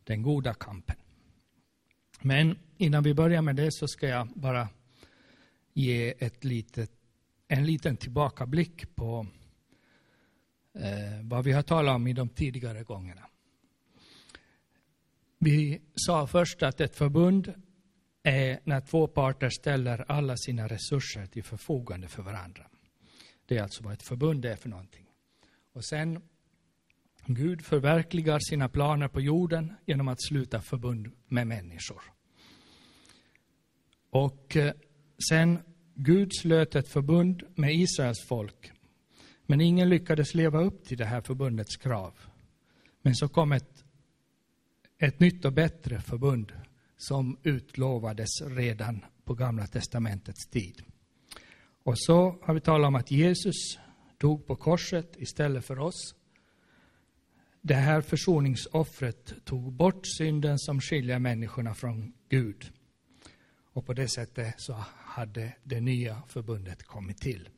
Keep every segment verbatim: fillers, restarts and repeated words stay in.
den goda kampen. Men innan vi börjar med det så ska jag bara ge ett litet, en liten tillbakablick på eh, vad vi har talat om i de tidigare gångerna. Vi sa först att ett förbund är när två parter ställer alla sina resurser till förfogande för varandra. Det är alltså vad ett förbund är för någonting. Och sen Gud förverkligar sina planer på jorden genom att sluta förbund med människor. Och sen Gud slöt ett förbund med Israels folk. Men ingen lyckades leva upp till det här förbundets krav. Men så kom ett, ett nytt och bättre förbund som utlovades redan på Gamla testamentets tid. Och så har vi talat om att Jesus dog på korset istället för oss. Det här försoningsoffret tog bort synden som skiljer människorna från Gud. Och på det sättet så hade det nya förbundet kommit till.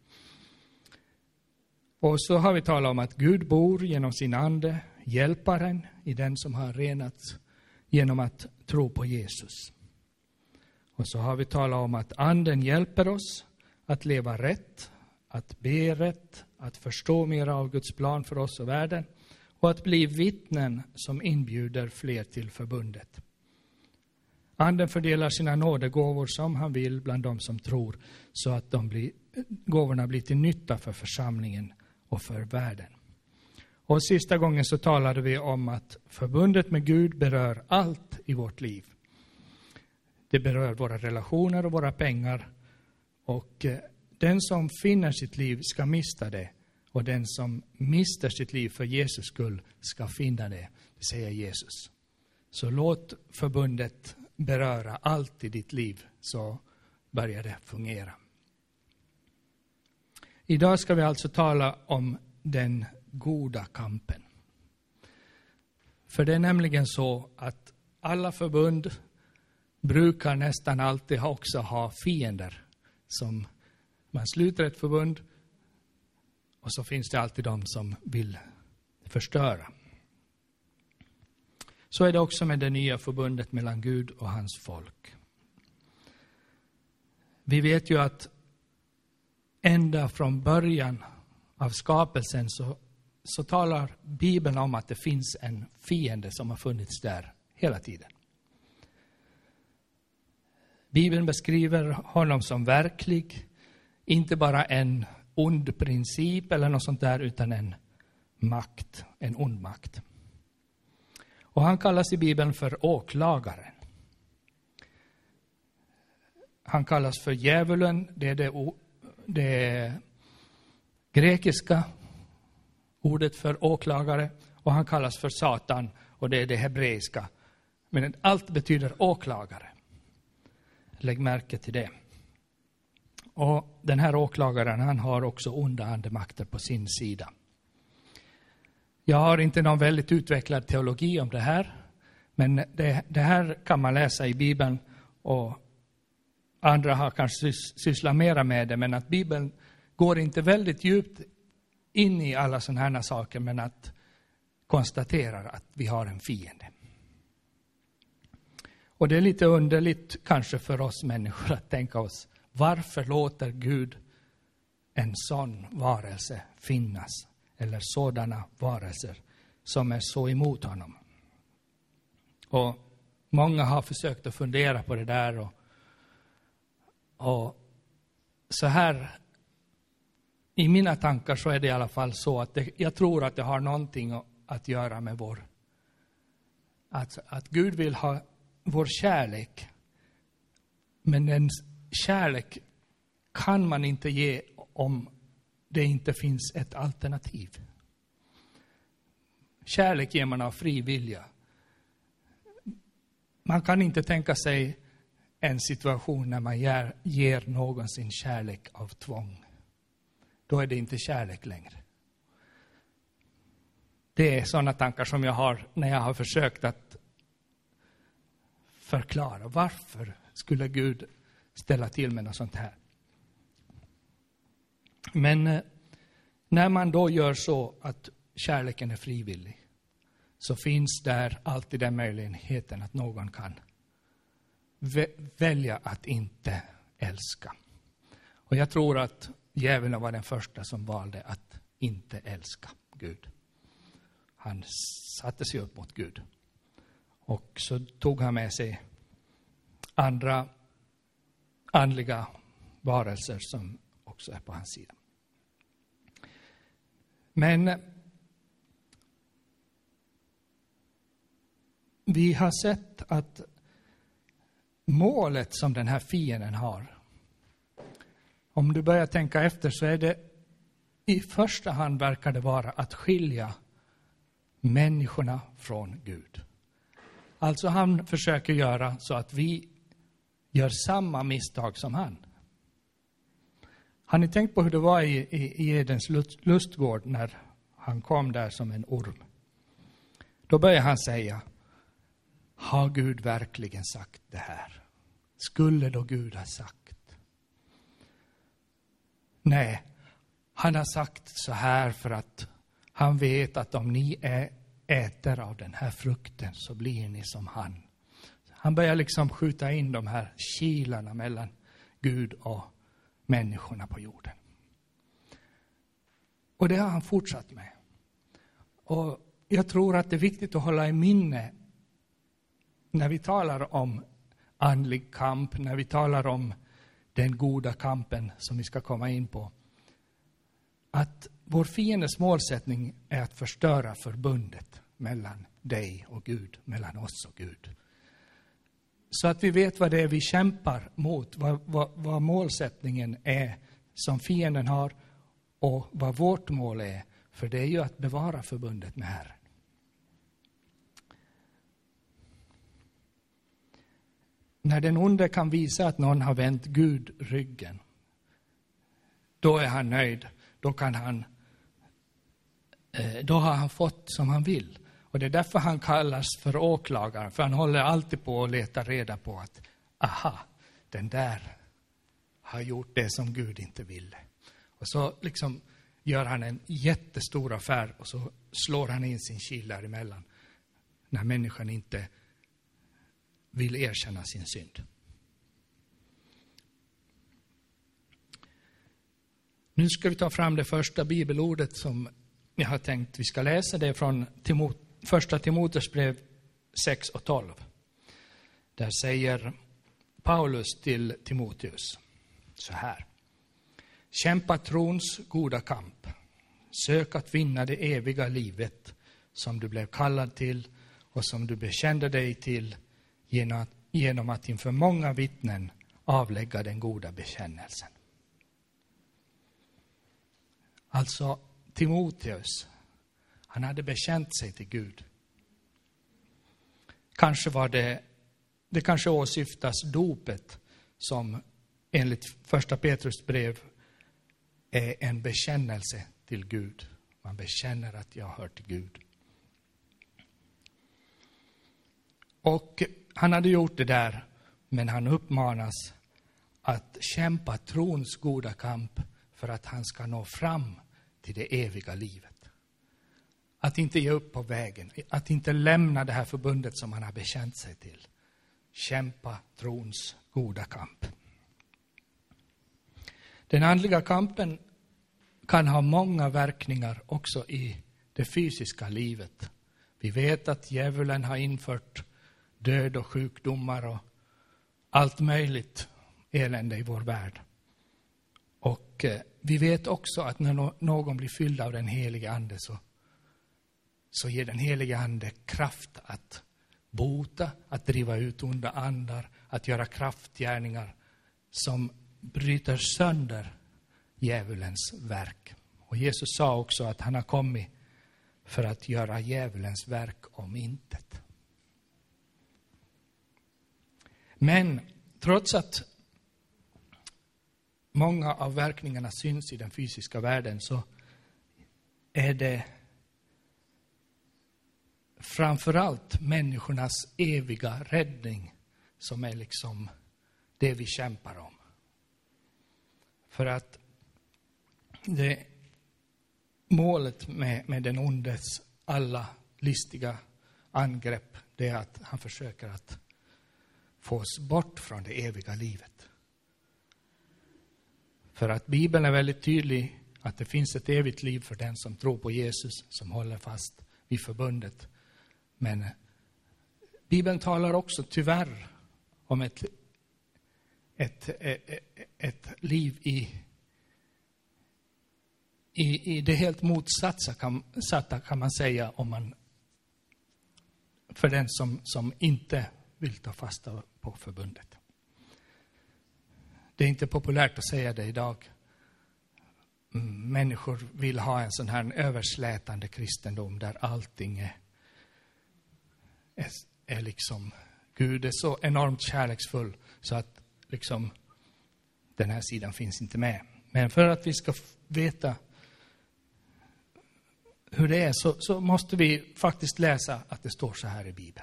Och så har vi talat om att Gud bor genom sin ande, hjälparen i den som har renats genom att tro på Jesus. Och så har vi talat om att anden hjälper oss att leva rätt, att be rätt, att förstå mer av Guds plan för oss och världen och att bli vittnen som inbjuder fler till förbundet. Anden fördelar sina nådegåvor som han vill bland de som tror så att de blir, gåvorna blir till nytta för församlingen och för världen. Och sista gången så talade vi om att förbundet med Gud berör allt i vårt liv. Det berör våra relationer och våra pengar. Och den som finner sitt liv ska mista det. Och den som mister sitt liv för Jesus skull ska finna det, det säger Jesus. Så låt förbundet beröra allt i ditt liv så börjar det fungera. Idag ska vi alltså tala om den goda kampen. För det är nämligen så att alla förbund brukar nästan alltid också ha fiender. Som man sluter ett förbund och så finns det alltid de som vill förstöra. Så är det också med det nya förbundet mellan Gud och hans folk. Vi vet ju att ända från början av skapelsen så, så talar Bibeln om att det finns en fiende som har funnits där hela tiden. Bibeln beskriver honom som verklig, inte bara en ond princip eller något sånt där, utan en makt, en ond makt. Och han kallas i Bibeln för åklagaren. Han kallas för djävulen, det är det, det grekiska ordet för åklagare, och han kallas för Satan, och det är det hebreiska. Men allt betyder åklagare. Lägg märke till det. Och den här åklagaren, han har också onda andemakter på sin sida. Jag har inte någon väldigt utvecklad teologi om det här. Men det, det här kan man läsa i Bibeln. Och andra har kanske sysslat mera med det. Men att Bibeln går inte väldigt djupt in i alla sådana här saker. Men att konstaterar att vi har en fiende. Och det är lite underligt kanske för oss människor att tänka oss. Varför låter Gud en sån varelse finnas? Eller sådana varelser som är så emot honom. Och många har försökt att fundera på det där. Och, och så här, i mina tankar så är det i alla fall så att det, jag tror att det har någonting att göra med vår, att, att Gud vill ha vår kärlek. Men en kärlek kan man inte ge om det inte finns ett alternativ. Kärlek ger man av fri vilja. Man kan inte tänka sig en situation när man ger, ger någon sin kärlek av tvång. Då är det inte kärlek längre. Det är sådana tankar som jag har när jag har försökt att förklara. Varför skulle Gud ställa till med något sånt här? Men när man då gör så att kärleken är frivillig, så finns där alltid den möjligheten att någon kan vä- välja att inte älska. Och jag tror att djävulen var den första som valde att inte älska Gud. Han satte sig upp mot Gud. Och så tog han med sig andra andliga varelser som också är på hans sida. Men vi har sett att målet som den här fienden har, om du börjar tänka efter, så är det i första hand verkar det vara att skilja människorna från Gud. Alltså han försöker göra så att vi gör samma misstag som han. Har ni tänkt på hur det var i, i, i Edens lustgård när han kom där som en orm? Då börjar han säga, har Gud verkligen sagt det här? Skulle då Gud ha sagt? Nej, han har sagt så här för att han vet att om ni är, äter av den här frukten så blir ni som han. Han börjar liksom skjuta in de här kilarna mellan Gud och människorna på jorden. Och det har han fortsatt med. Och jag tror att det är viktigt att hålla i minne när vi talar om andlig kamp, när vi talar om den goda kampen som vi ska komma in på, att vår fiendes målsättning är att förstöra förbundet mellan dig och Gud, mellan oss och Gud. Så att vi vet vad det är vi kämpar mot, vad, vad, vad målsättningen är som fienden har och vad vårt mål är. För det är ju att bevara förbundet med Herren. När den onde kan visa att någon har vänt Gud ryggen, då är han nöjd. Då kan han, då har han fått som han vill. Och det är därför han kallas för åklagare. För han håller alltid på att leta reda på att, aha, den där har gjort det som Gud inte ville. Och så liksom gör han en jättestor affär och så slår han in sin kil däremellan. När människan inte vill erkänna sin synd. Nu ska vi ta fram det första bibelordet som jag har tänkt vi ska läsa. Det är från Timot, första Timoteus brev sex och tolv. Där säger Paulus till Timoteus så här. Kämpa trons goda kamp. Sök att vinna det eviga livet som du blev kallad till och som du bekände dig till genom att, genom att inför många vittnen avlägga den goda bekännelsen. Alltså Timoteus, han hade bekänt sig till Gud. Kanske var det, det kanske åsyftas dopet som enligt första Petrus brev är en bekännelse till Gud. Man bekänner att jag hör till Gud. Och han hade gjort det där, men han uppmanas att kämpa trons goda kamp för att han ska nå fram till det eviga livet. Att inte ge upp på vägen, att inte lämna det här förbundet som han har bekänt sig till. Kämpa trons goda kamp. Den andliga kampen kan ha många verkningar också i det fysiska livet. Vi vet att djävulen har infört död och sjukdomar och allt möjligt elände i vår värld. Och eh, vi vet också att när no- någon blir fylld av den helige ande så, så ger den helige ande kraft att bota, att driva ut onda andar, att göra kraftgärningar som bryter sönder djävulens verk. Och Jesus sa också att han har kommit för att göra djävulens verk om intet. Men trots att många av verkningarna syns i den fysiska världen så är det framförallt människornas eviga räddning som är liksom det vi kämpar om. För att det målet med, med den ondes alla listiga angrepp, det är att han försöker att få oss bort från det eviga livet. För att Bibeln är väldigt tydlig att det finns ett evigt liv för den som tror på Jesus, som håller fast vid förbundet. Men Bibeln talar också tyvärr om ett, ett, ett, ett liv i, i, i det helt motsatta kan, kan man säga, om man, för den som, som inte vill ta fasta på förbundet. Det är inte populärt att säga det idag. Människor vill ha en sån här överslätande kristendom där allting är, är, är liksom, Gud är så enormt kärleksfull så att liksom den här sidan finns inte med. Men för att vi ska veta hur det är så, så måste vi faktiskt läsa att det står så här i Bibeln.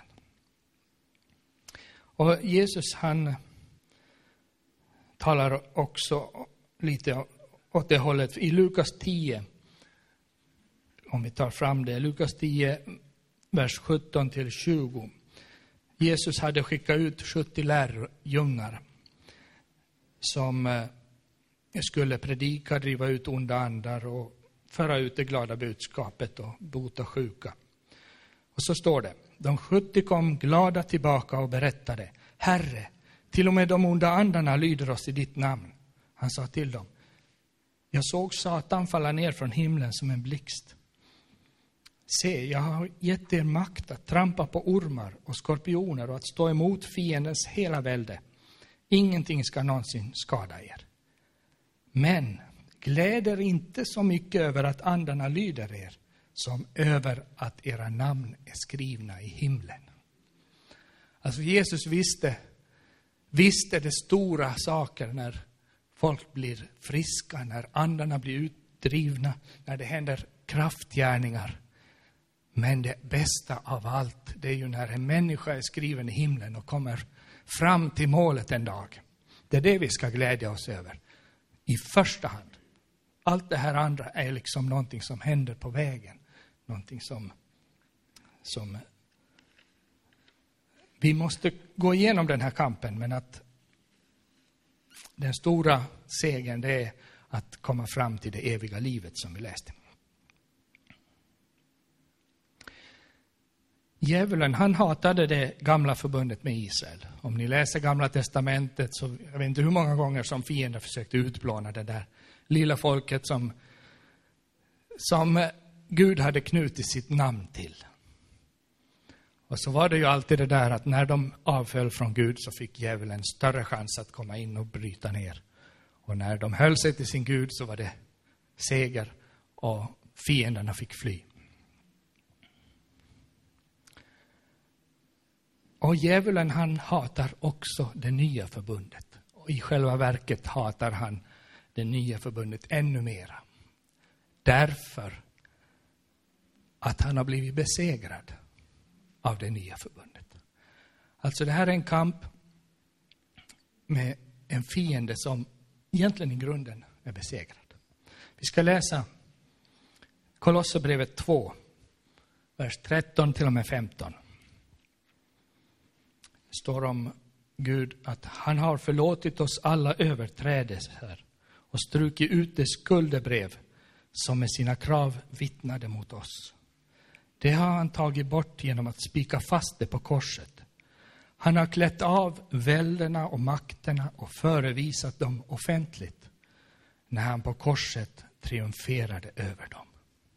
Och Jesus, han talar också lite åt det hållet. I Lukas tio, om vi tar fram det, Lukas tio, vers sjutton till tjugo. Jesus hade skickat ut sjuttio lärjungar som skulle predika, driva ut onda andar och föra ut det glada budskapet och bota sjuka. Och så står det: de sjuttio kom glada tillbaka och berättade: Herre, till och med de onda andarna lyder oss i ditt namn. Han sa till dem: jag såg Satan falla ner från himlen som en blixt. Se, jag har gett er makt att trampa på ormar och skorpioner och att stå emot fiendens hela välde. Ingenting ska någonsin skada er. Men gläder inte så mycket över att andarna lyder er som över att era namn är skrivna i himlen. Alltså Jesus visste, visste det stora saker när folk blir friska, när andarna blir utdrivna, när det händer kraftgärningar. Men det bästa av allt, det är ju när en människa är skriven i himlen och kommer fram till målet en dag. Det är det vi ska glädja oss över i första hand. Allt det här andra är liksom någonting som händer på vägen. Någonting som, som vi måste gå igenom den här kampen, men att den stora segern, det är att komma fram till det eviga livet som vi läste. Djävulen, han hatade det gamla förbundet med Israel. Om ni läser gamla testamentet så jag vet inte hur många gånger som fienden försökte utplåna det där lilla folket som, som Gud hade knutit sitt namn till. Och så var det ju alltid det där att när de avföll från Gud så fick djävulen större chans att komma in och bryta ner. Och när de höll sig till sin Gud så var det seger och fienderna fick fly. Och djävulen, han hatar också det nya förbundet. Och i själva verket hatar han det nya förbundet ännu mera. Därför att han har blivit besegrad av det nya förbundet. Alltså det här är en kamp med en fiende som egentligen i grunden är besegrad. Vi ska läsa Kolosserbrevet två, vers tretton till och med femton. Det står om Gud att han har förlåtit oss alla överträdelser och strukit ut det skuldebrev som med sina krav vittnade mot oss. Det har han tagit bort genom att spika fast det på korset. Han har klätt av välderna och makterna och förevisat dem offentligt när han på korset triumferade över dem.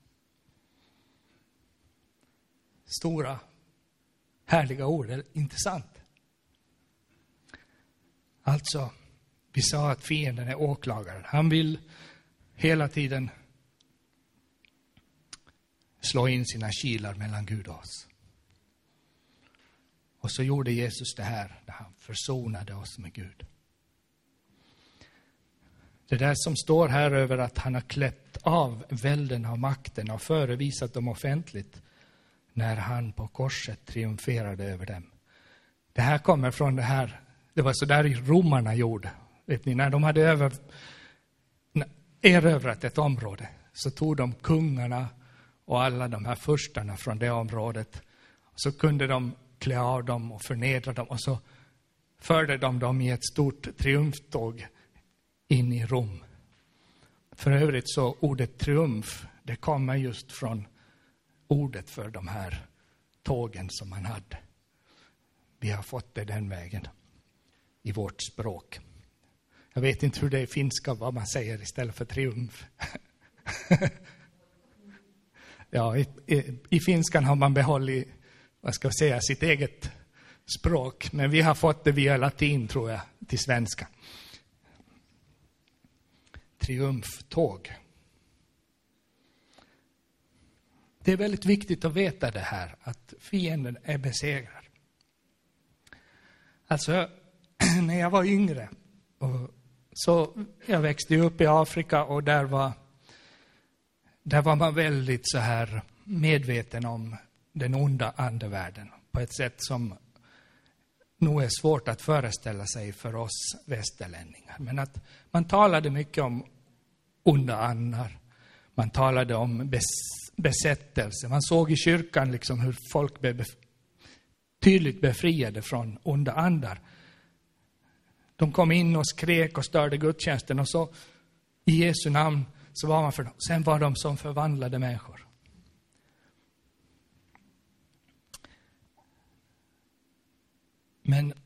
Stora, härliga ord, inte sant? Alltså, vi sa att fienden är åklagaren. Han vill hela tiden slå in sina kilar mellan Gud och oss. Och så gjorde Jesus det här när han försonade oss med Gud. Det där som står här över att han har klätt av välden av makten och förevisat dem offentligt när han på korset triumferade över dem. Det här kommer från det här, det var så där romarna gjorde. Vet ni, när de hade över, erövrat ett område så tog de kungarna och alla de här förstarna från det området. så kunde de klä av dem och förnedra dem. Och så förde de dem i ett stort triumftåg in i Rom. För övrigt så ordet triumf, det kommer just från ordet för de här tågen som man hade. Vi har fått det den vägen i vårt språk. Jag vet inte hur det är i finska, vad man säger istället för triumf. Ja, i, i, i finskan har man behållit, vad ska jag säga, sitt eget språk. Men vi har fått det via latin, tror jag, till svenska. Triumftåg. Det är väldigt viktigt att veta det här, att fienden är besegrad. Alltså, när jag var yngre, och så jag växte upp i Afrika och där var, där var man väldigt så här medveten om den onda andevärlden på ett sätt som nog är svårt att föreställa sig för oss västerlänningar. Men att man talade mycket om onda andar. Man talade om bes- besättelse. Man såg i kyrkan liksom hur folk blev bef- tydligt befriade från onda andar. De kom in och skrek och störde gudstjänsten och så i Jesu namn så var man för dem. Sen var de som förvandlade människor. Men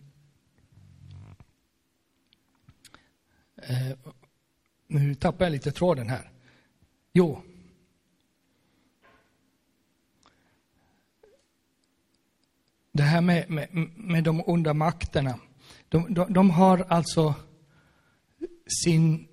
eh, nu tappar jag lite tråden här. Jo. Det här med, med, med de onda makterna. De, de, de har alltså sin,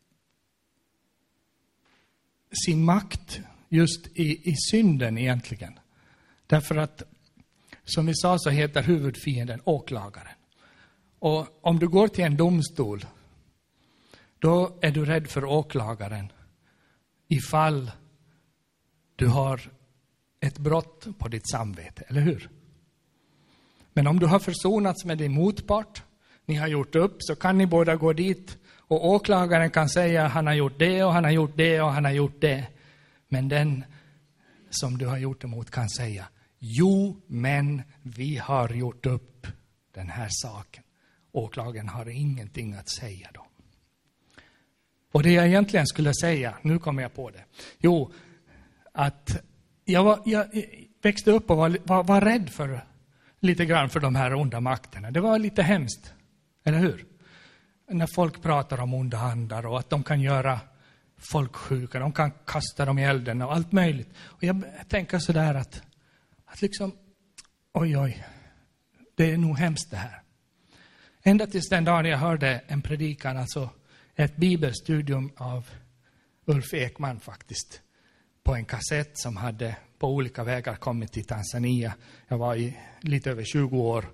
sin makt just i, i synden egentligen. Därför att, som vi sa, så heter huvudfienden åklagaren. Och om du går till en domstol, då är du rädd för åklagaren ifall du har ett brott på ditt samvete, eller hur? Men om du har försonats med din motpart, ni har gjort upp, så kan ni båda gå dit och åklagaren kan säga han har gjort det och han har gjort det och han har gjort det. Men den som du har gjort emot kan säga, jo, men vi har gjort upp den här saken. Åklagaren har ingenting att säga då. Och det jag egentligen skulle säga, nu kommer jag på det. Jo, att jag, var, jag växte upp och var, var, var rädd för lite grann för de här onda makterna. Det var lite hemskt, eller hur? När folk pratar om onda andar och att de kan göra folk sjuka, de kan kasta dem i elden och allt möjligt. Och jag tänker sådär att, att liksom, oj oj, det är nog hemskt det här. Ända tills den dagen jag hörde en predikan, alltså ett bibelstudium av Ulf Ekman faktiskt, på en kassett som hade på olika vägar kommit till Tanzania. Jag var i lite över tjugo år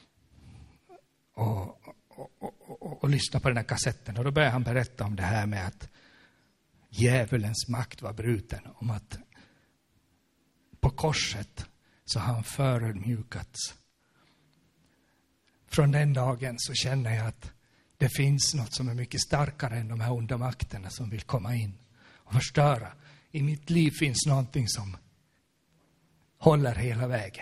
och, och, och, och, och lyssnade på den här kassetten. Och då började han berätta om det här med att djävulens makt var bruten. Om att på korset så har han förödmjukats. Från den dagen så känner jag att det finns något som är mycket starkare än de här onda makterna som vill komma in och förstöra. I mitt liv finns någonting som håller hela vägen.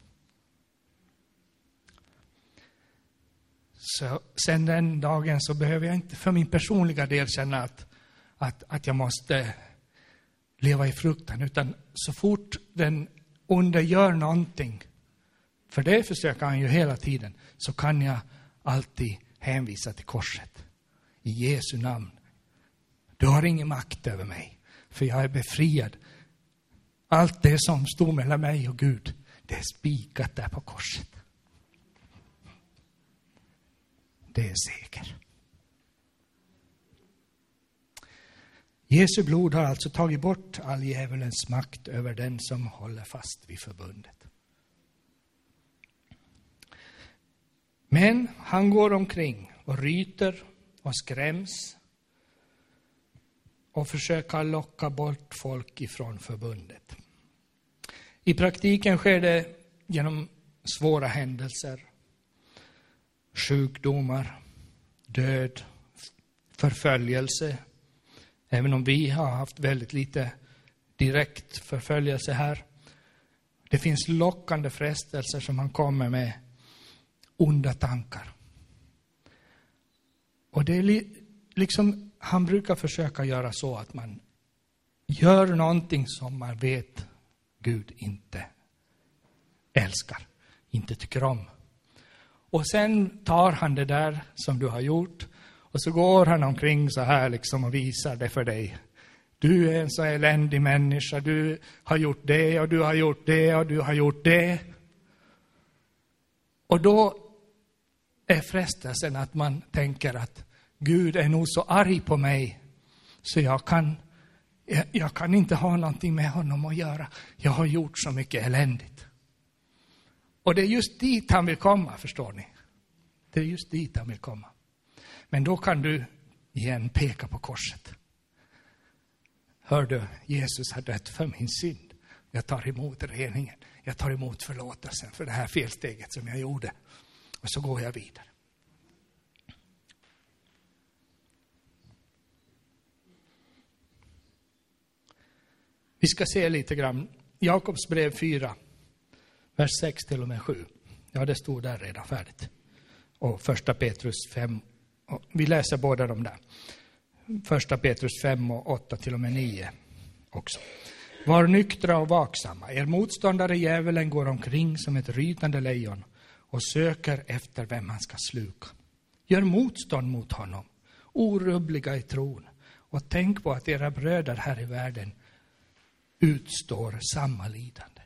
Så sen den dagen så behöver jag inte för min personliga del känna att, att, att jag måste leva i fruktan. Utan så fort den onde gör någonting, för det försöker han ju hela tiden, så kan jag alltid hänvisa till korset. I Jesu namn. Du har ingen makt över mig, för jag är befriad. Allt det som stod mellan mig och Gud, det är spikat där på korset. Det är seger. Jesu blod har alltså tagit bort all djävulens makt över den som håller fast vid förbundet. Men han går omkring och ryter och skräms och försöker locka bort folk ifrån förbundet. I praktiken sker det genom svåra händelser, sjukdomar, död, förföljelse. Även om vi har haft väldigt lite direkt förföljelse här. Det finns lockande frestelser som han kommer med, onda tankar. Och det är li, liksom, han brukar försöka göra så att man gör någonting som man vet Gud inte älskar, inte tycker om. Och sen tar han det där som du har gjort och så går han omkring så här liksom och visar det för dig. Du är en så eländig människa, du har gjort det och du har gjort det och du har gjort det. Och då är frestelsen att man tänker att Gud är nog så arg på mig så jag kan, jag, jag kan inte ha någonting med honom att göra. Jag har gjort så mycket eländigt. Och det är just dit han vill komma, förstår ni. Det är just dit han vill komma. Men då kan du igen peka på korset. Hör du, Jesus har dött för min synd. Jag tar emot reningen. Jag tar emot förlåtelsen för det här felsteget som jag gjorde. Och så går jag vidare. Vi ska se lite grann. Jakobs brev fyra, vers sex till och med sju. Ja, det stod där redan färdigt. Och första Petrus fem. Vi läser båda de där. Första Petrus fem och åtta till och med nio också. Var nyktra och vaksamma. Er motståndare djävulen går omkring som ett rytande lejon och söker efter vem han ska sluka. Gör motstånd mot honom, orubbliga i tron. Och tänk på att era bröder här i världen utstår samma lidande.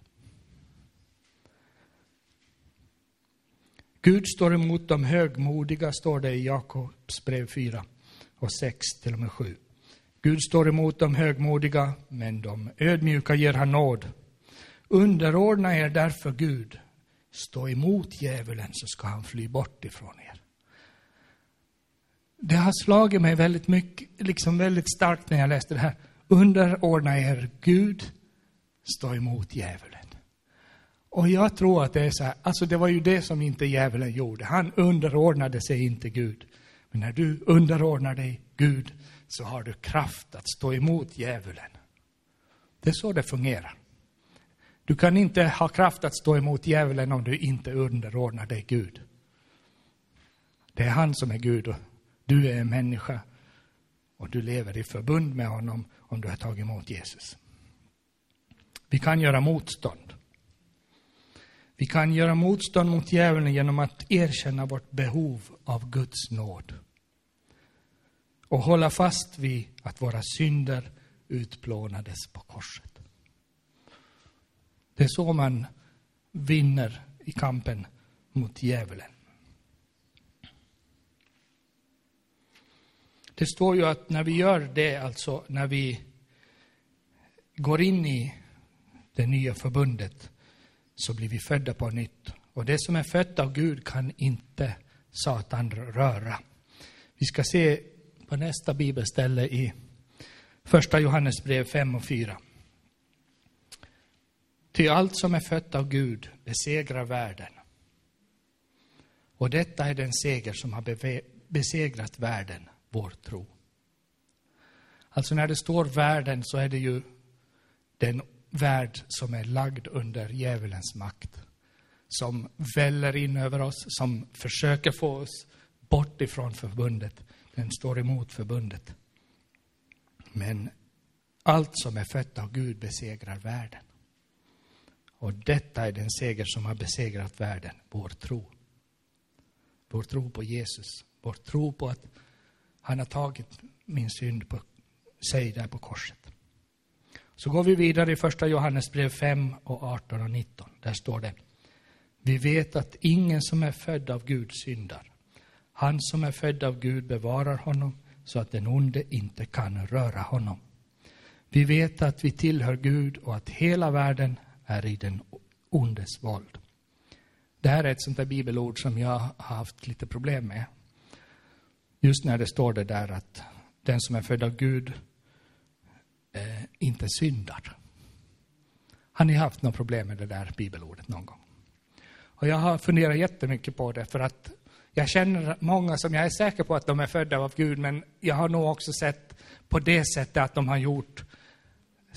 Gud står emot de högmodiga, står det i Jakobs brev fyra och sex till och med sju. Gud står emot de högmodiga, men de ödmjuka ger han nåd. Underordna er därför Gud. Stå emot djävulen så ska han fly bort ifrån er. Det har slagit mig väldigt mycket, liksom väldigt starkt när jag läste det här. Underordna er Gud, stå emot djävulen. Och jag tror att det är så här, alltså det var ju det som inte djävulen gjorde. Han underordnade sig inte Gud. Men när du underordnar dig Gud så har du kraft att stå emot djävulen. Det är så det fungerar. Du kan inte ha kraft att stå emot djävulen om du inte underordnar dig Gud. Det är han som är Gud och du är en människa och du lever i förbund med honom om du har tagit emot Jesus. Vi kan göra motstånd. Vi kan göra motstånd mot djävulen genom att erkänna vårt behov av Guds nåd. Och hålla fast vid att våra synder utplånades på korset. Det är så man vinner i kampen mot djävulen. Det står ju att när vi gör det, alltså när vi går in i det nya förbundet, så blir vi födda på nytt. Och det som är fött av Gud kan inte Satan röra. Vi ska se på nästa bibelställe i första Johannes brev fem och fyra. Ty allt som är fött av Gud besegrar världen. Och detta är den seger som har beve- besegrat världen, vår tro. Alltså när det står världen så är det ju den värld som är lagd under djävulens makt. Som väller in över oss, som försöker få oss bort ifrån förbundet. Den står emot förbundet. Men allt som är fött av Gud besegrar världen. Och detta är den seger som har besegrat världen, vår tro. Vår tro på Jesus. Vår tro på att han har tagit min synd på sig där på korset. Så går vi vidare i första Johannes brev fem och arton och nitton. Där står det: vi vet att ingen som är född av Gud syndar. Han som är född av Gud bevarar honom så att den onde inte kan röra honom. Vi vet att vi tillhör Gud och att hela världen är i den ondes våld. Det här är ett sånt där bibelord som jag har haft lite problem med. Just när det står det där att den som är född av Gud eh, inte syndar. Har ni haft något problem med det där bibelordet någon gång? Och jag har funderat jättemycket på det, för att jag känner många som jag är säker på att de är födda av Gud, men jag har nog också sett på det sättet att de har gjort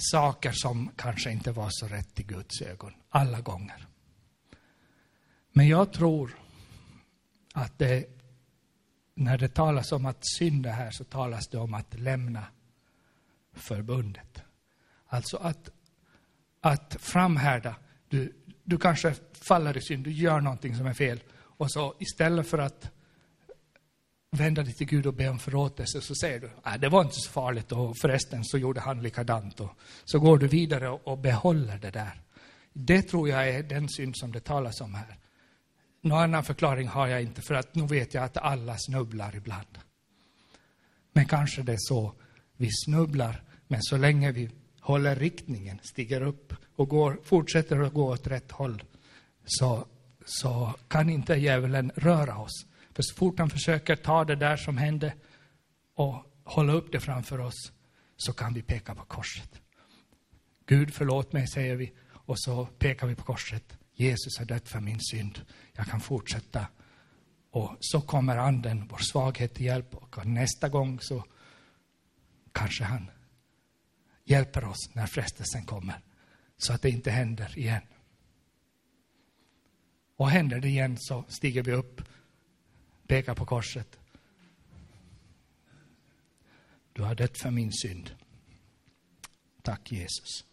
saker som kanske inte var så rätt i Guds ögon alla gånger. Men jag tror att det, när det talas om att synda här, så talas det om att lämna förbundet. Alltså att, att framhärda. Du, du kanske faller i synd, du gör någonting som är fel. Och så istället för att vända dig till Gud och be om förlåtelse, så säger du, nej, det var inte så farligt, och förresten så gjorde han likadant. Och så går du vidare och, och behåller det där. Det tror jag är den synd som det talas om här. Någon annan förklaring har jag inte, för att nu vet jag att alla snubblar ibland. Men kanske det är så vi snubblar, men så länge vi håller riktningen, stiger upp och går, fortsätter att gå åt rätt håll, så, så kan inte djävulen röra oss. För så fort han försöker ta det där som hände och hålla upp det framför oss, så kan vi peka på korset. Gud, förlåt mig, säger vi, och så pekar vi på korset. Jesus har dött för min synd. Jag kan fortsätta. Och så kommer anden, vår svaghet, till hjälp. Och nästa gång så kanske han hjälper oss när frestelsen kommer, så att det inte händer igen. Och händer det igen, så stiger vi upp, pekar på korset. Du har dött för min synd. Tack Jesus.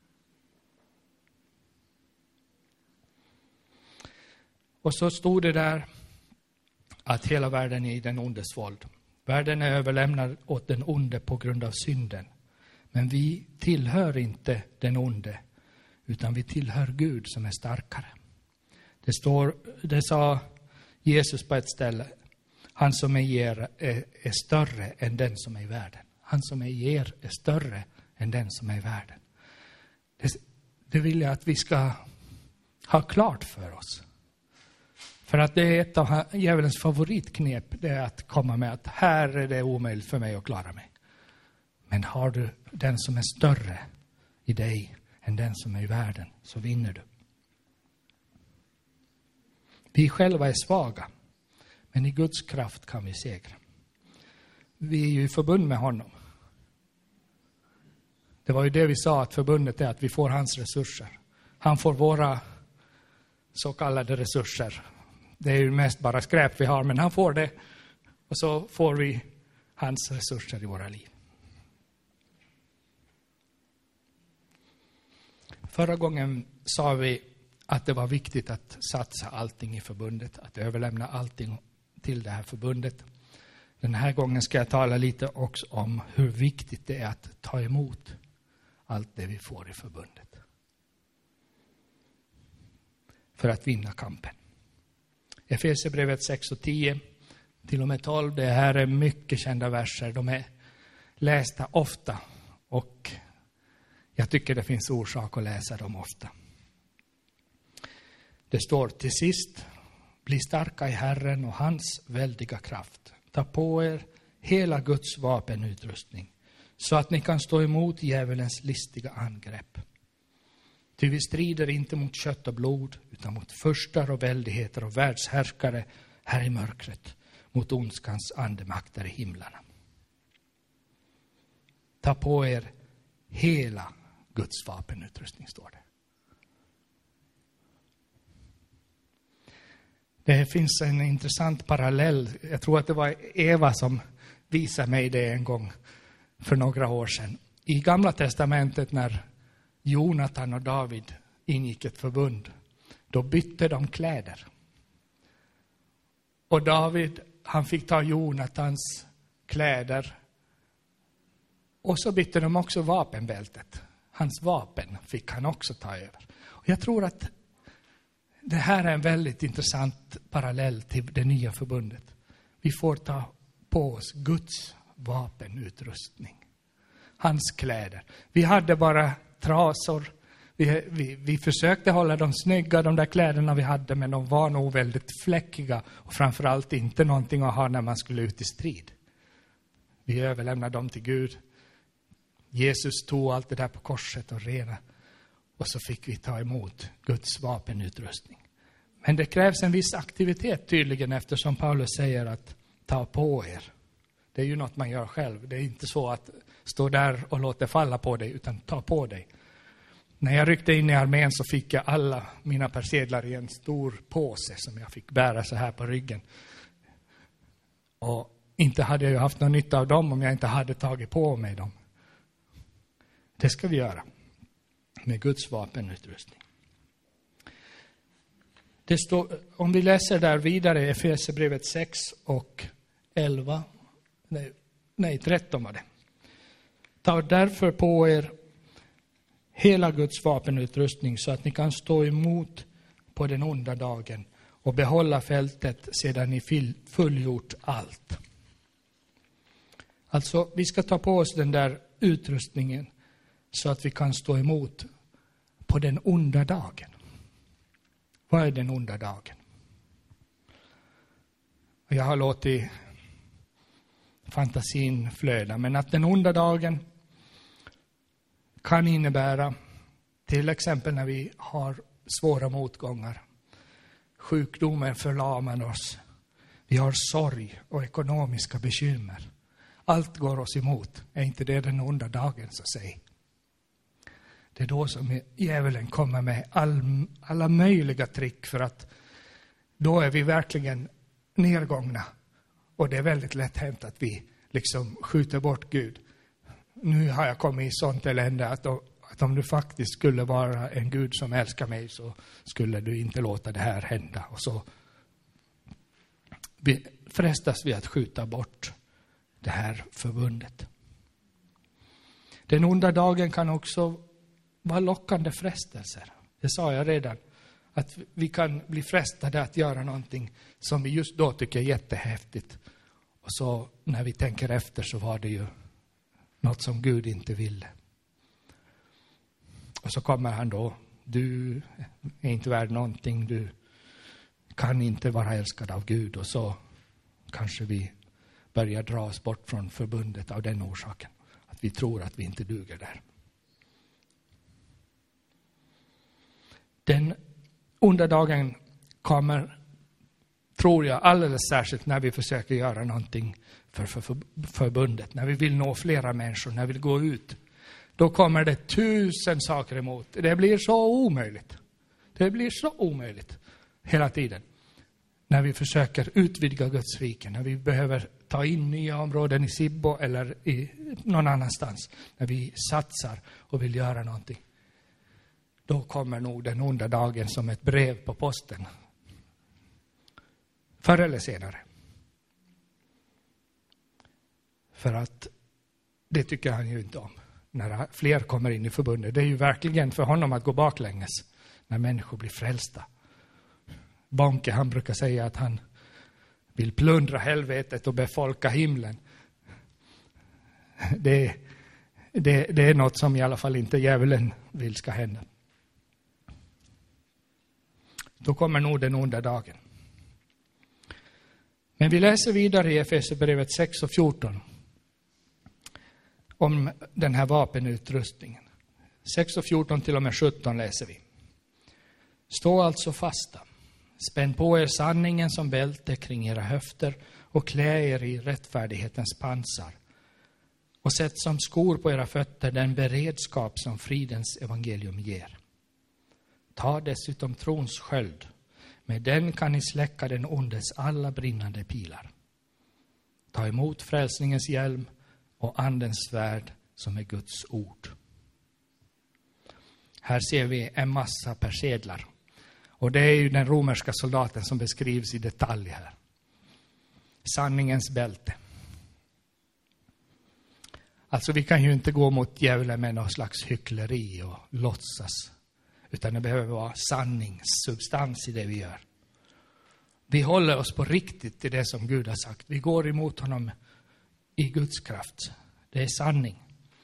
Och så stod det där att hela världen är i den ondes våld. Världen är överlämnad åt den onde på grund av synden. Men vi tillhör inte den onde, utan vi tillhör Gud som är starkare. Det står, det sa Jesus på ett ställe. Han som är er är, är större än den som är i världen. Han som är er är större än den som är i världen. Det, det vill jag att vi ska ha klart för oss. För att det är ett av djävulens favoritknep, det är att komma med att här är det omöjligt för mig att klara mig. Men har du den som är större i dig än den som är i världen, så vinner du. Vi själva är svaga, men i Guds kraft kan vi segra. Vi är ju i förbund med honom. Det var ju det vi sa, att förbundet är att vi får hans resurser. Han får våra så kallade resurser. Det är ju mest bara skräp vi har, men han får det. Och så får vi hans resurser i våra liv. Förra gången sa vi att det var viktigt att satsa allting i förbundet. Att överlämna allting till det här förbundet. Den här gången ska jag tala lite också om hur viktigt det är att ta emot allt det vi får i förbundet. För att vinna kampen. Efesierbrevet sex och tio till och med tolv. Det här är mycket kända verser. De är lästa ofta. Och jag tycker det finns orsak att läsa dem ofta. Det står till sist. Bli starka i Herren och hans väldiga kraft. Ta på er hela Guds vapenutrustning. Så att ni kan stå emot djävulens listiga angrepp. Ty vi strider inte mot kött och blod, utan mot förstar och väldigheter och världshärskare här i mörkret, mot ondskans andemakter i himlarna. Ta på er hela Guds vapenutrustning, står det. Det finns en intressant parallell. Jag tror att det var Eva som visade mig det en gång för några år sedan. I Gamla testamentet, när Jonatan och David ingick ett förbund, då bytte de kläder. Och David, han fick ta Jonatans kläder. Och så bytte de också vapenbältet. Hans vapen fick han också ta över. Och jag tror att det här är en väldigt intressant parallell till det nya förbundet. Vi får ta på oss Guds vapenutrustning. Hans kläder. Vi hade bara trasor. Vi, vi, vi försökte hålla dem snygga, de där kläderna vi hade, men de var nog väldigt fläckiga. Och framförallt inte någonting att ha när man skulle ut i strid. Vi överlämnade dem till Gud. Jesus tog allt det där på korset och rena. Och så fick vi ta emot Guds vapenutrustning. Men det krävs en viss aktivitet tydligen, eftersom Paulus säger att ta på er Det är ju något man gör själv. Det är inte så att stå där och låta falla på dig, utan ta på dig. När jag ryckte in i armén så fick jag alla mina persedlar i en stor påse som jag fick bära så här på ryggen. Och inte hade jag haft någon nytta av dem om jag inte hade tagit på mig dem. Det ska vi göra med Guds vapenutrustning. Det står, om vi läser där vidare, Efesierbrevet sex och elva, nej, nej tretton var det. Ta därför på er hela Guds vapenutrustning så att ni kan stå emot på den onda dagen och behålla fältet sedan ni fullgjort allt. Alltså, vi ska ta på oss den där utrustningen så att vi kan stå emot på den onda dagen. Vad är den onda dagen? Jag har låtit fantasin flöda, men att den onda dagen kan innebära, till exempel när vi har svåra motgångar. Sjukdomen förlamar oss. Vi har sorg och ekonomiska bekymmer. Allt går oss emot. Är inte det den onda dagen, så säg. Det är då som djävulen kommer med all, alla möjliga trick, för att då är vi verkligen nedgångna. Och det är väldigt lätt hänt att vi liksom skjuter bort Gud. Nu har jag kommit i sånt elände att, att om du faktiskt skulle vara en Gud som älskar mig, så skulle du inte låta det här hända. Och så vi frestas vi att skjuta bort det här förbundet. Den onda dagen kan också vara lockande frestelser. Det sa jag redan. Att vi kan bli frestade att göra någonting som vi just då tycker är jättehäftigt. Och så när vi tänker efter så var det ju något som Gud inte ville. Och så kommer han då. Du är inte värd någonting. Du kan inte vara älskad av Gud. Och så kanske vi börjar dra oss bort från förbundet av den orsaken. Att vi tror att vi inte duger där. Den onda dagen kommer, tror jag, alldeles särskilt när vi försöker göra någonting för, för, för förbundet. När vi vill nå flera människor, när vi vill gå ut. Då kommer det tusen saker emot. Det blir så omöjligt. Det blir så omöjligt hela tiden. När vi försöker utvidga Guds rike. När vi behöver ta in nya områden i Sibbo eller i någon annanstans. När vi satsar och vill göra någonting. Då kommer nog den onda dagen som ett brev på posten. Förr eller senare. För att det tycker han ju inte om. När fler kommer in i förbundet. Det är ju verkligen för honom att gå baklänges. När människor blir frälsta. Bonke, han brukar säga att han vill plundra helvetet och befolka himlen. Det, det, det är något som i alla fall inte djävulen vill ska hända. Då kommer nog den onda dagen. Men vi läser vidare i Efesierbrevet sex och fjorton om den här vapenutrustningen. sex och fjorton till och med sjutton läser vi. Stå alltså fasta. Spänn på er sanningen som bälte kring era höfter och klä er i rättfärdighetens pansar. Och sätt som skor på era fötter den beredskap som fridens evangelium ger. Ta dessutom trons sköld. Med den kan ni släcka den ondes alla brinnande pilar. Ta emot frälsningens hjälm och andens svärd som är Guds ord. Här ser vi en massa persedlar. Och det är ju den romerska soldaten som beskrivs i detalj här. Sanningens bälte. Alltså vi kan ju inte gå mot djävulen med någon slags hyckleri och låtsas. Utan det behöver vara sanning, substans i det vi gör. Vi håller oss på riktigt till det som Gud har sagt. Vi går emot honom i Guds kraft. Det är sanning.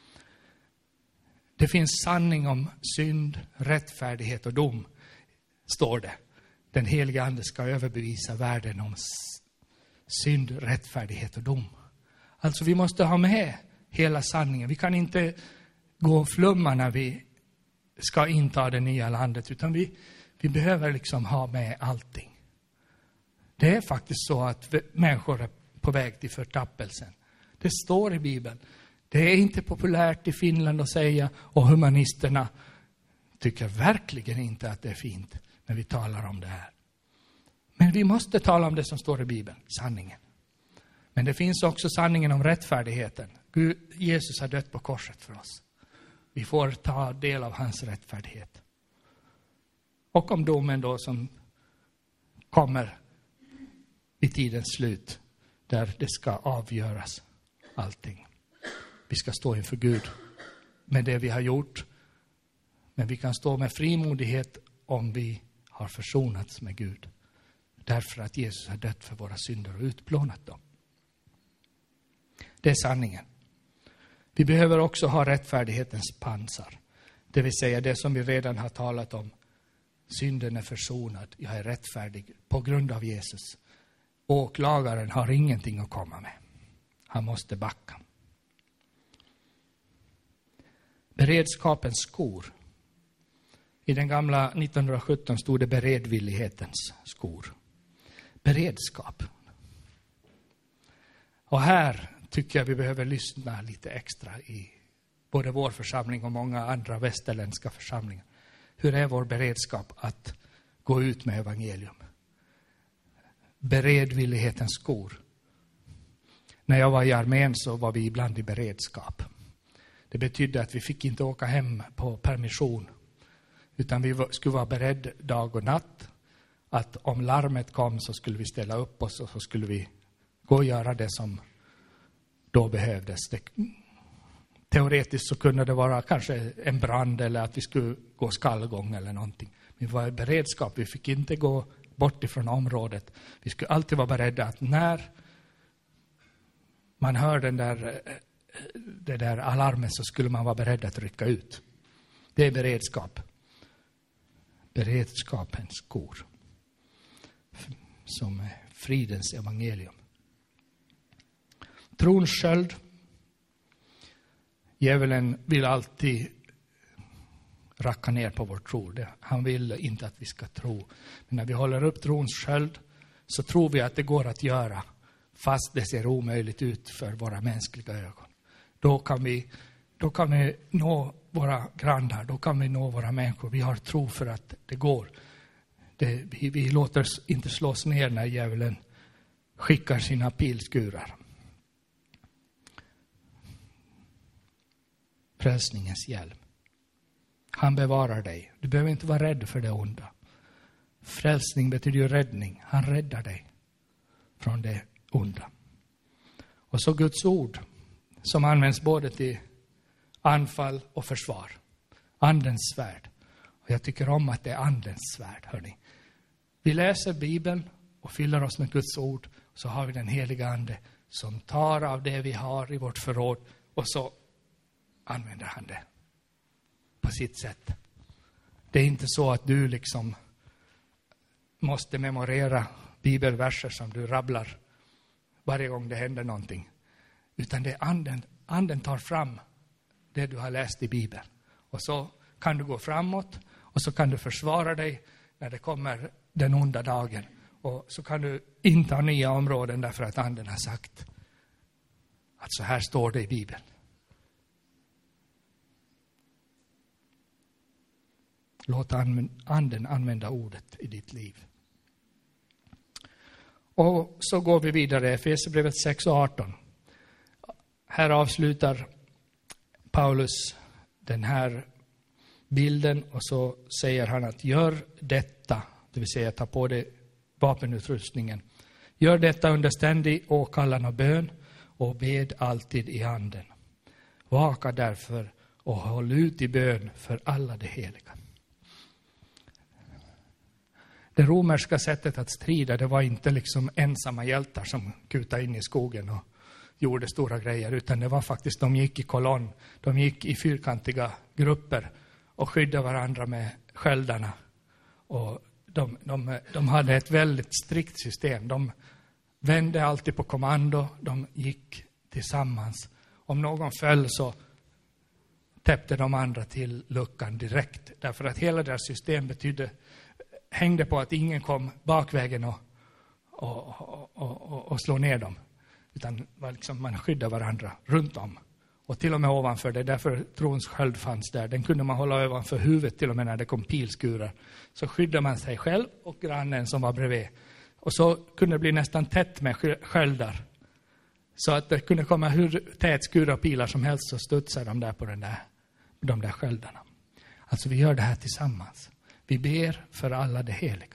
Det finns sanning om synd, rättfärdighet och dom, står det. Den heliga ande ska överbevisa världen om synd, rättfärdighet och dom. Alltså vi måste ha med hela sanningen. Vi kan inte gå och flumma när vi ska inta det nya landet, utan vi, vi behöver liksom ha med allting. Det är faktiskt så att människor är på väg till förtappelsen. Det står i Bibeln. Det är inte populärt i Finland att säga, och humanisterna tycker verkligen inte att det är fint när vi talar om det här. Men vi måste tala om det som står i Bibeln, sanningen. Men det finns också sanningen om rättfärdigheten. Gud, Jesus har dött på korset för oss. Vi får ta del av hans rättfärdighet. Och om domen då som kommer vid tidens slut, där det ska avgöras allting. Vi ska stå inför Gud med det vi har gjort. Men vi kan stå med frimodighet om vi har försonats med Gud. Därför att Jesus har dött för våra synder och utplånat dem. Det är sanningen. Vi behöver också ha rättfärdighetens pansar. Det vill säga det som vi redan har talat om. Synden är försonad. Jag är rättfärdig på grund av Jesus. Åklagaren har ingenting att komma med. Han måste backa. Beredskapens skor. I den gamla nittonhundrasjutton stod det beredvillighetens skor. Beredskap. Och här tycker jag vi behöver lyssna lite extra i både vår församling och många andra västerländska församlingar. Hur är vår beredskap att gå ut med evangelium? Beredvillighetens skor. När jag var i armén så var vi ibland i beredskap. Det betydde att vi fick inte åka hem på permission. Utan vi skulle vara beredd dag och natt. Att om larmet kom så skulle vi ställa upp oss och så skulle vi gå och göra det som då behövdes. Det, teoretiskt så kunde det vara kanske en brand eller att vi skulle gå skallgång eller någonting. Vi var i beredskap, vi fick inte gå bort ifrån området. Vi skulle alltid vara beredda att när man hör den där, det där alarmen så skulle man vara beredd att rycka ut. Det är beredskap. Beredskapens skor. Som är fridens evangelium. Trons sköld. Djävulen vill alltid racka ner på vår tro. Han vill inte att vi ska tro. Men när vi håller upp trons sköld så tror vi att det går att göra. Fast det ser omöjligt ut för våra mänskliga ögon. Då kan vi, då kan vi nå våra grannar. Då kan vi nå våra människor. Vi har tro för att det går. Det, vi, vi låter inte slås ner när djävulen skickar sina pilskurar. Frälsningens hjälm. Han bevarar dig. Du behöver inte vara rädd för det onda. Frälsning betyder ju räddning. Han räddar dig från det onda. Och så Guds ord som används både till anfall och försvar. Andens svärd. Och jag tycker om att det är andens svärd, hörni. Vi läser Bibeln och fyller oss med Guds ord. Så har vi den heliga ande som tar av det vi har i vårt förråd och så använder han det på sitt sätt. Det är inte så att du liksom måste memorera bibelverser som du rabblar varje gång det händer någonting. Utan det är anden, anden tar fram det du har läst i Bibeln. Och så kan du gå framåt och så kan du försvara dig när det kommer den onda dagen. Och så kan du inta nya områden därför att anden har sagt att så här står det i Bibeln. Låt anden använda ordet i ditt liv. Och så går vi vidare, Efesierbrevet sex och arton. Här avslutar Paulus den här bilden och så säger han att gör detta, det vill säga ta på dig vapenutrustningen. Gör detta under ständig åkallan och bön och bed alltid i anden. Vaka därför och håll ut i bön för alla de heliga. Det romerska sättet att strida, det var inte liksom ensamma hjältar som kutade in i skogen och gjorde stora grejer, utan det var faktiskt, de gick i kolonn, de gick i fyrkantiga grupper och skyddade varandra med sköldarna. Och de, de, de hade ett väldigt strikt system. De vände alltid på kommando, de gick tillsammans. Om någon föll så täppte de andra till luckan direkt. Därför att hela deras system betydde, hängde på att ingen kom bakvägen och, och, och, och, och slå ner dem. utan var liksom, man skyddade varandra runt om. Och till och med ovanför det, därför trons sköld fanns där. Den kunde man hålla ovanför huvudet till och med när det kom pilskurar. Så skyddade man sig själv och grannen som var bredvid. Och så kunde det bli nästan tätt med sköldar. Så att det kunde komma hur tät skurar och pilar som helst så studsade de där på den där, de där sköldarna. Alltså vi gör det här tillsammans. Vi ber för alla det heliga.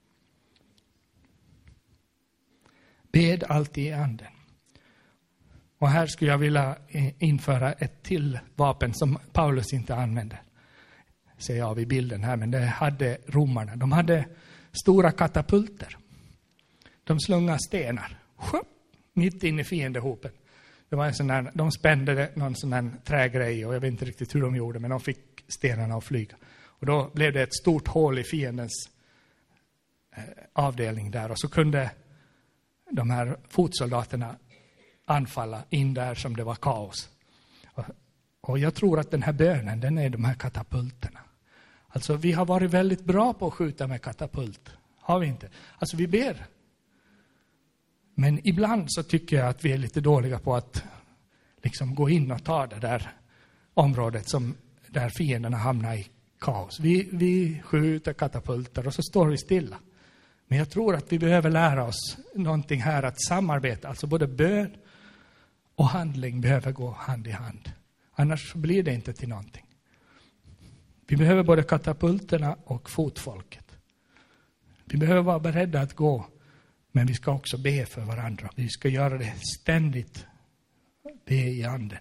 Bed alltid i anden. Och här skulle jag vilja införa ett till vapen som Paulus inte använde. Ser jag vid bilden här, men det hade romarna. De hade stora katapulter. De slungade stenar. Mitt in i fiendehopen. Det var en sån där, de spände någon sån där trägrej och jag vet inte riktigt hur de gjorde, men de fick stenarna att flyga. Och då blev det ett stort hål i fiendens eh, avdelning där. Och så kunde de här fotsoldaterna anfalla in där som det var kaos. Och, och jag tror att den här bönen, den är de här katapulterna. Alltså vi har varit väldigt bra på att skjuta med katapult. Har vi inte? Alltså vi ber. Men ibland så tycker jag att vi är lite dåliga på att liksom gå in och ta det där området som där fienderna hamnar i kaos. Vi, vi skjuter katapulter och så står vi stilla. Men jag tror att vi behöver lära oss någonting här att samarbeta. Alltså både bön och handling behöver gå hand i hand. Annars blir det inte till någonting. Vi behöver både katapulterna och fotfolket. Vi behöver vara beredda att gå. Men vi ska också be för varandra. Vi ska göra det ständigt. Be i anden.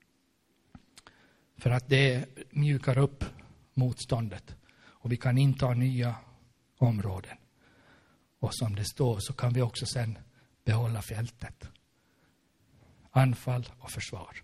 För att det mjukar upp motståndet. Och vi kan inta nya områden. Och som det står så kan vi också sen behålla fältet. Anfall och försvar.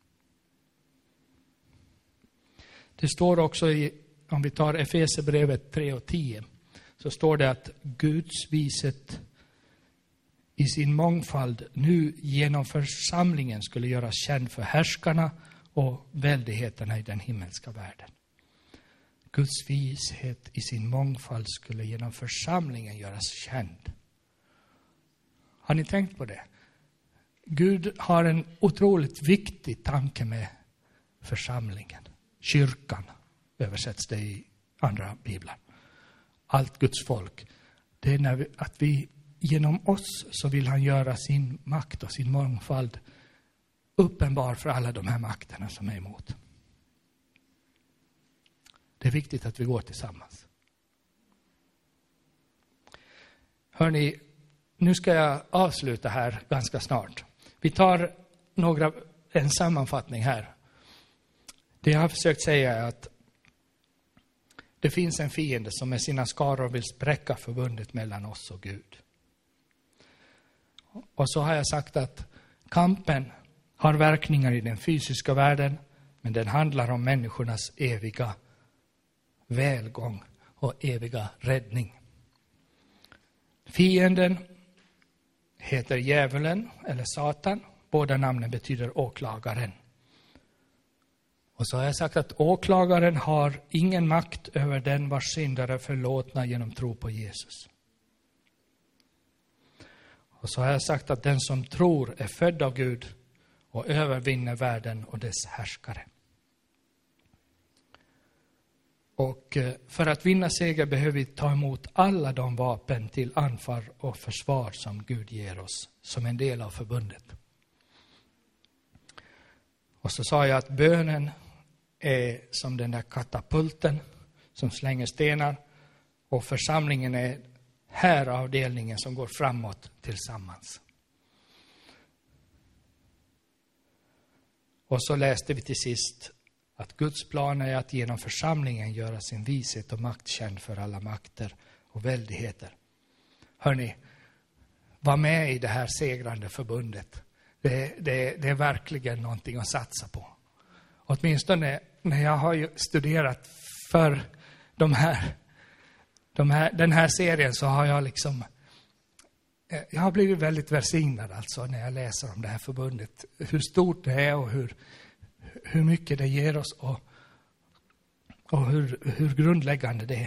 Det står också i, om vi tar Efesierbrevet tre och tio. Så står det att Guds viset i sin mångfald nu genom församlingen skulle göras känd för härskarna och väldigheterna i den himmelska världen. Guds vishet i sin mångfald skulle genom församlingen göras känd. Har ni tänkt på det? Gud har en otroligt viktig tanke med församlingen. Kyrkan översätts det i andra biblar. Allt Guds folk. Det är när vi, att vi genom oss så vill han göra sin makt och sin mångfald uppenbar för alla de här makterna som är emot. Det är viktigt att vi går tillsammans. Hörrni, nu ska jag avsluta här ganska snart. Vi tar några, en sammanfattning här. Det jag har försökt säga är att det finns en fiende som med sina skaror vill spräcka förbundet mellan oss och Gud. Och så har jag sagt att kampen har verkningar i den fysiska världen, men den handlar om människornas eviga välgång och eviga räddning. Fienden heter djävulen eller Satan. Båda namnen betyder åklagaren. Och så har jag sagt att åklagaren har ingen makt över den vars synder är förlåtna genom tro på Jesus. Och så har jag sagt att den som tror är född av Gud och övervinner världen och dess härskare. Och för att vinna seger behöver vi ta emot alla de vapen till anfall och försvar som Gud ger oss som en del av förbundet. Och så sa jag att bönen är som den där katapulten som slänger stenar och församlingen är här avdelningen som går framåt tillsammans. Och så läste vi till sist att Guds plan är att genom församlingen göra sin vishet och makt känd för alla makter och väldigheter. Hörrni, var med i det här segrande förbundet. Det, det, det är verkligen någonting att satsa på. Åtminstone när jag har studerat för de här, de här, den här serien så har jag liksom jag har blivit väldigt välsignad alltså när jag läser om det här förbundet. Hur stort det är och hur, hur mycket det ger oss och, och hur, hur grundläggande det är.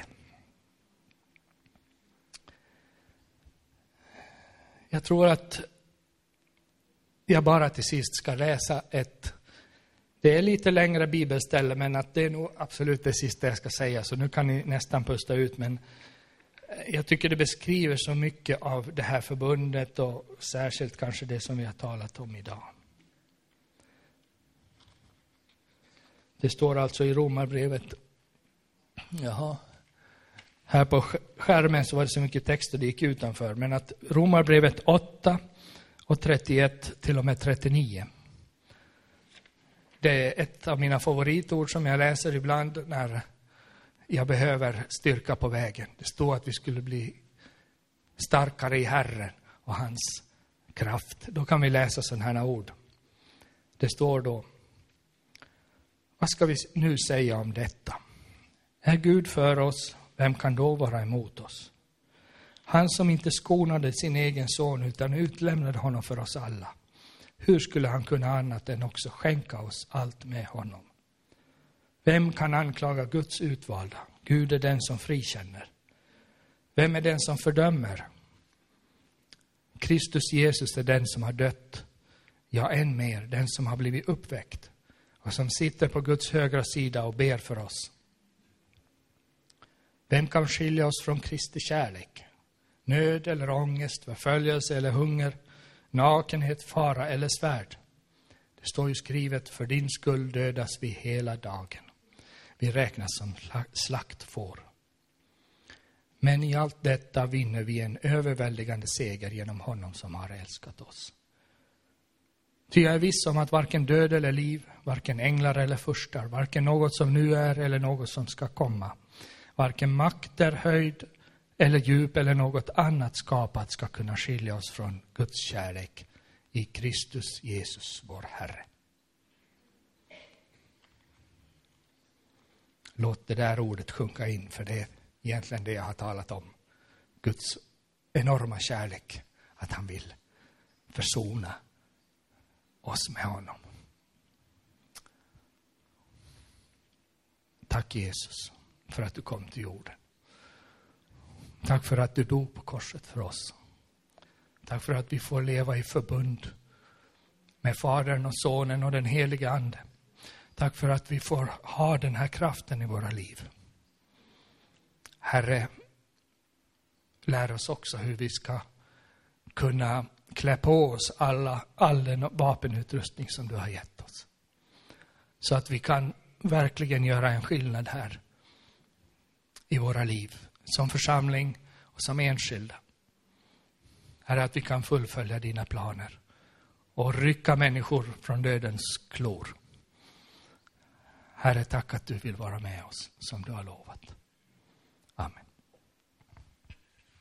Jag tror att jag bara till sist ska läsa ett, det är lite längre bibelställe, men att det är nog absolut det sista jag ska säga, så nu kan ni nästan pusta ut, men jag tycker det beskriver så mycket av det här förbundet och särskilt kanske det som vi har talat om idag. Det står alltså i Romarbrevet, jaha, här på skärmen så var det så mycket text och det gick utanför, men att Romarbrevet åtta och trettioett till och med trettionio. Det är ett av mina favoritord som jag läser ibland när jag behöver styrka på vägen. Det står att vi skulle bli starkare i Herren och hans kraft. Då kan vi läsa sådana här ord. Det står då: vad ska vi nu säga om detta? Är Gud för oss, vem kan då vara emot oss? Han som inte skonade sin egen son utan utlämnade honom för oss alla. Hur skulle han kunna annat än också skänka oss allt med honom? Vem kan anklaga Guds utvalda? Gud är den som frikänner. Vem är den som fördömer? Kristus Jesus är den som har dött. Ja, än mer, den som har blivit uppväckt och som sitter på Guds högra sida och ber för oss. Vem kan skilja oss från Kristi kärlek? Nöd eller ångest, förföljelse eller hunger, nakenhet, fara eller svärd. Det står ju skrivet: för din skull dödas vi hela dagen. Vi räknas som slaktfår. Men i allt detta vinner vi en överväldigande seger genom honom som har älskat oss. Ty jag är viss om att varken död eller liv, varken änglar eller furstar, varken något som nu är eller något som ska komma, varken makter, höjd eller djup eller något annat skapat ska kunna skilja oss från Guds kärlek i Kristus Jesus vår Herre. Låt det där ordet sjunka in, för det är egentligen det jag har talat om. Guds enorma kärlek, att han vill försona oss med honom. Tack Jesus för att du kom till jorden. Tack för att du dog på korset för oss. Tack för att vi får leva i förbund med Fadern och Sonen och den helige Ande. Tack för att vi får ha den här kraften i våra liv. Herre, lär oss också hur vi ska kunna klä på oss alla, all den vapenutrustning som du har gett oss. Så att vi kan verkligen göra en skillnad här i våra liv. Som församling och som enskilda. Herre, att vi kan fullfölja dina planer och rycka människor från dödens klor. Herre, tack att du vill vara med oss som du har lovat. Amen.